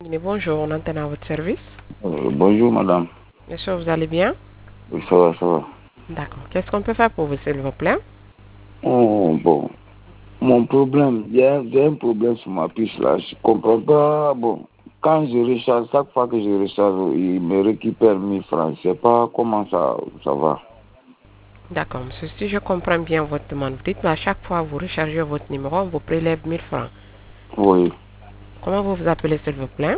Bonjour, on entend à votre service. Bonjour madame. Monsieur, vous allez bien? Oui, ça va, ça va. D'accord. Qu'est-ce qu'on peut faire pour vous, s'il vous plaît? Oh, bon. Mon problème, j'ai un problème sur ma puce là. Je comprends pas. Bon, quand je recharge, chaque fois que je recharge, il me récupère 1000 francs. Je sais pas comment ça va. D'accord, monsieur. Si je comprends bien votre demande, vous dites qu'à chaque fois que vous rechargez votre numéro, on vous prélève 1000 francs. Oui, Comment vous vous appelez, s'il vous plaît?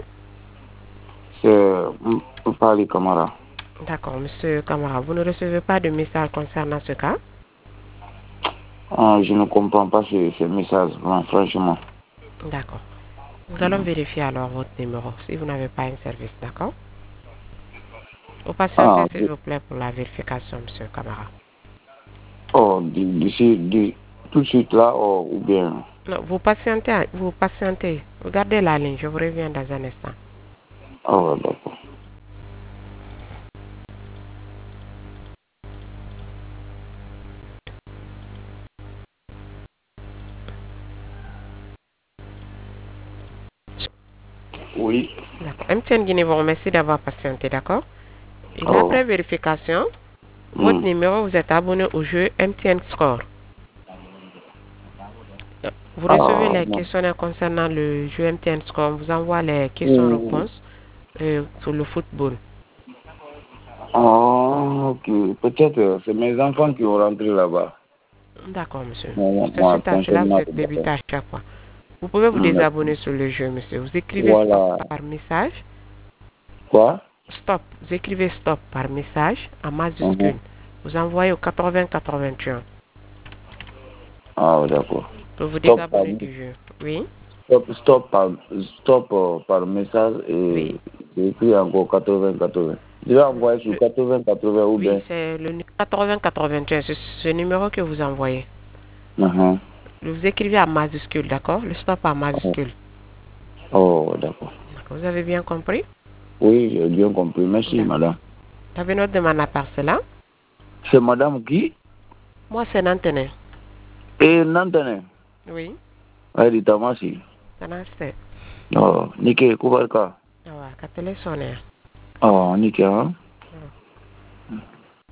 c'est pas les camarades. D'accord, monsieur Camara, vous ne recevez pas de message concernant ce cas? Ah, je ne comprends pas ce message, franchement. D'accord. Nous allons vérifier alors votre numéro si vous n'avez pas un service, d'accord? Vous patientez, Ah, s'il vous plaît, pour la vérification, monsieur Camara. oh, tout de suite là, oh, ou bien. Non, vous patientez, vous patientez. Regardez la ligne, je vous reviens dans un instant. Oh, d'accord. Oui. D'accord. MTN Guinée vous remercie d'avoir patienté, d'accord? Et Oh. après vérification, votre Hmm. numéro, vous êtes abonné au jeu MTN Score. Vous recevez Ah, les non. questionnaires concernant le jeu MTN Score. On vous envoie les Hmm. questions-réponses sur le football. Ah, ok. Peut-être c'est mes enfants qui vont rentrer là-bas. D'accord, monsieur. C'est Moi, suite à cela, franchement, c'est débité à chaque fois. Vous pouvez vous merci. désabonner sur le jeu, monsieur. Vous écrivez stop Voilà. par message. Quoi? Stop. Vous écrivez stop par message en Mhm. majuscule. Vous envoyez au 8081 Ah, d'accord. pour vous Stop par, désabonner du jeu. Oui, stop par message oui. et j'ai écrit encore 80-80. Je vais envoyer sur 80-80 ou Oui, bien. c'est le 8081, c'est ce numéro que vous envoyez. Mhm. Vous écrivez en majuscule, d'accord? Le stop en Oh, majuscule. oh, d'accord. Vous avez bien compris? Oui, j'ai bien compris. Merci, D'accord. madame. Vous avez une autre demande à part cela? C'est madame qui? Moi, c'est Nantene. Et Nantane. Oui, Elle dit Tamasi. c'est Nantene. Oh, Nike, Kubarka. Ah ouais, qu'à télé sonner. Oh, Nike, hein?